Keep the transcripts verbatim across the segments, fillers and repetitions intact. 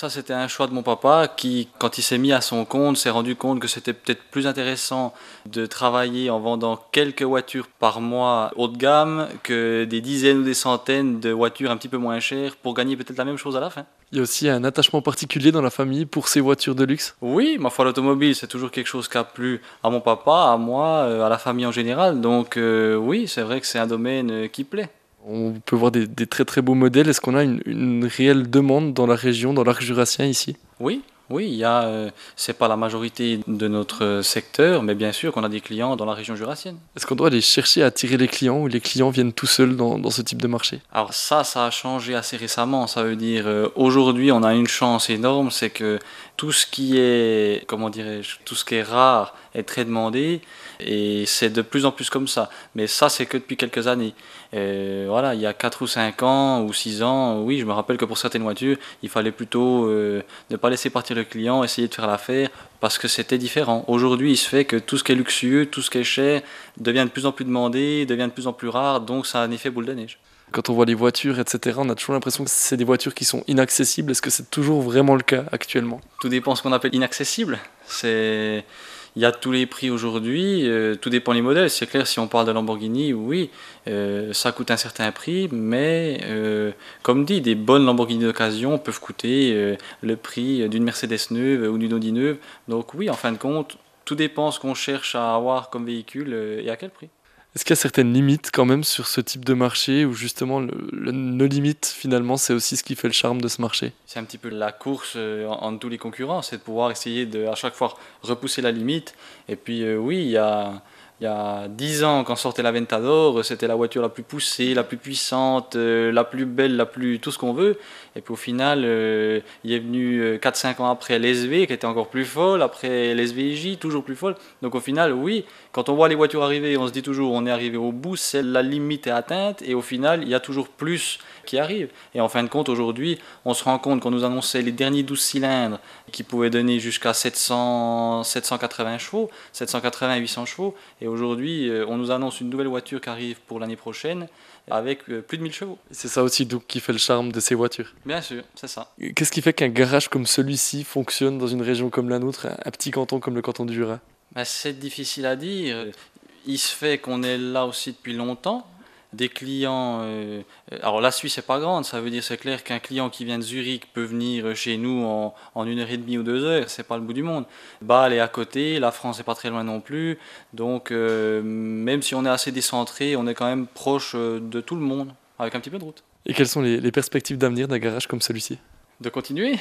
Ça, c'était un choix de mon papa qui, quand il s'est mis à son compte, s'est rendu compte que c'était peut-être plus intéressant de travailler en vendant quelques voitures par mois haut de gamme que des dizaines ou des centaines de voitures un petit peu moins chères pour gagner peut-être la même chose à la fin. Il y a aussi un attachement particulier dans la famille pour ces voitures de luxe. Oui, ma foi, l'automobile, c'est toujours quelque chose qui a plu à mon papa, à moi, euh, à la famille en général. Donc euh, oui, c'est vrai que c'est un domaine euh, qui plaît. On peut voir des, des très très beaux modèles. Est-ce qu'on a une, une réelle demande dans la région, dans l'arc jurassien ici? Oui, oui, il y a, euh, c'est pas la majorité de notre secteur, mais bien sûr qu'on a des clients dans la région jurassienne. Est-ce qu'on doit aller chercher à attirer les clients ou les clients viennent tout seuls dans, dans ce type de marché? Alors ça, ça a changé assez récemment. Ça veut dire euh, aujourd'hui, on a une chance énorme, c'est que tout ce qui est, comment dirais-je, tout ce qui est rare est très demandé et c'est de plus en plus comme ça. Mais ça, c'est que depuis quelques années. Euh, voilà, il y a quatre ou cinq ans ou six ans, oui, je me rappelle que pour certaines voitures, il fallait plutôt euh, ne pas laisser partir le client, essayer de faire l'affaire parce que c'était différent. Aujourd'hui, il se fait que tout ce qui est luxueux, tout ce qui est cher devient de plus en plus demandé, devient de plus en plus rare, donc ça a un effet boule de neige. Quand on voit les voitures, et cetera, on a toujours l'impression que c'est des voitures qui sont inaccessibles. Est-ce que c'est toujours vraiment le cas actuellement? Tout dépend de ce qu'on appelle inaccessible. C'est... Il y a tous les prix aujourd'hui, euh, tout dépend des modèles. C'est clair, si on parle de Lamborghini, oui, euh, ça coûte un certain prix, mais euh, comme dit, des bonnes Lamborghini d'occasion peuvent coûter euh, le prix d'une Mercedes neuve ou d'une Audi neuve. Donc oui, en fin de compte, tout dépend de ce qu'on cherche à avoir comme véhicule euh, et à quel prix. Est-ce qu'il y a certaines limites quand même sur ce type de marché où justement le, le- nos limites finalement c'est aussi ce qui fait le charme de ce marché? C'est un petit peu la course euh, en- entre tous les concurrents, c'est de pouvoir essayer de à chaque fois repousser la limite. Et puis euh, oui, il y a, il y a dix ans quand sortait la Ventador, c'était la voiture la plus poussée, la plus puissante, euh, la plus belle, la plus tout ce qu'on veut. Et puis au final, euh, il est venu euh, quatre cinq ans après l'S V qui était encore plus folle, après l'S V J toujours plus folle. Donc au final, oui, quand on voit les voitures arriver, on se dit toujours on est arrivé au bout, c'est la limite est atteinte et au final, il y a toujours plus qui arrive. Et en fin de compte, aujourd'hui, on se rend compte qu'on nous annonçait les derniers douze cylindres qui pouvaient donner jusqu'à sept cents, sept cent quatre-vingts chevaux, sept cent quatre-vingts à huit cents chevaux. Et aujourd'hui, euh, on nous annonce une nouvelle voiture qui arrive pour l'année prochaine avec euh, plus de mille chevaux. C'est ça aussi donc qui fait le charme de ces voitures. Bien sûr, c'est ça. Qu'est-ce qui fait qu'un garage comme celui-ci fonctionne dans une région comme la nôtre, un un petit canton comme le canton du Jura? Ben, c'est difficile à dire. Il se fait qu'on est là aussi depuis longtemps. Des clients. euh, alors la Suisse n'est pas grande, ça veut dire c'est clair qu'un client qui vient de Zurich peut venir chez nous en, en une heure et demie ou deux heures, c'est pas le bout du monde. Bâle est à côté, la France n'est pas très loin non plus, donc euh, même si on est assez décentré, on est quand même proche euh, de tout le monde, avec un petit peu de route. Et quelles sont les, les perspectives d'avenir d'un garage comme celui-ci? De continuer,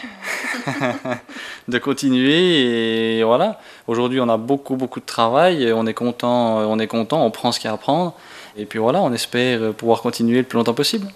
de continuer et voilà. Aujourd'hui, on a beaucoup beaucoup de travail, on est content, on est content, on prend ce qu'il y a à prendre et puis voilà, on espère pouvoir continuer le plus longtemps possible.